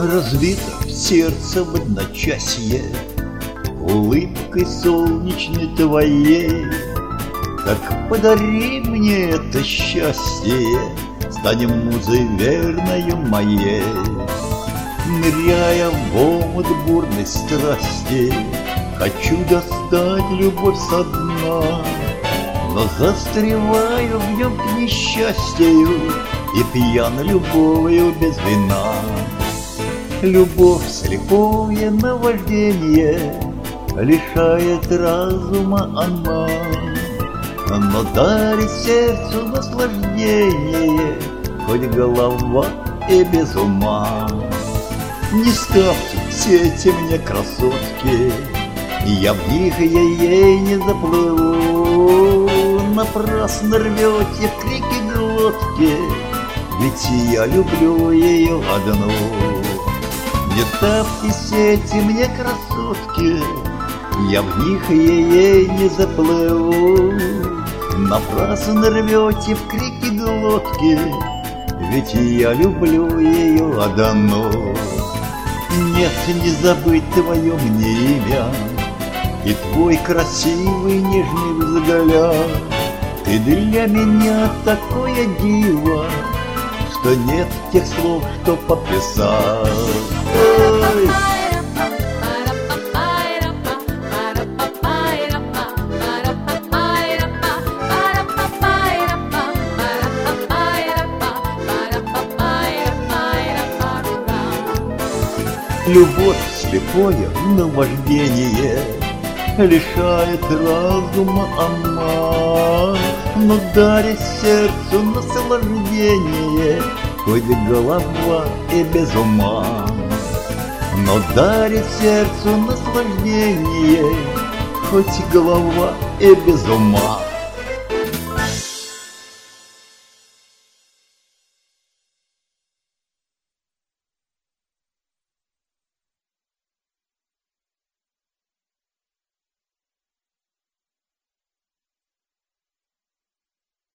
Разбито сердце в одночасье улыбкой солнечной твоей. Так подари мне это счастье, станем музой верною моей. Ныряя в омут бурной страсти, хочу достать любовь со дна, но застреваю в нем к несчастью и пьян любовью без вина. Любовь слепое наваждение, лишает разума она, но дарит сердцу наслаждение, хоть голова и без ума. Не ставьте сети мне, красотки, я в них ей не заплыву. Напрасно рвете в крики глотки, ведь я люблю ее одну. Не ставьте сети мне, красотки, я в них ей не заплыву. Напрасно рвете в крики глотки, ведь я люблю ее одну. Нет, не забыть твое мне имя и твой красивый нежный взгляд. Ты для меня такое диво, что нет тех слов, что пописать. Ой. Любовь слепое наваждение, лишает разума она, но дарит сердцу наслаждение, хоть голова и без ума. Но дарит сердцу наслаждение, хоть голова и без ума.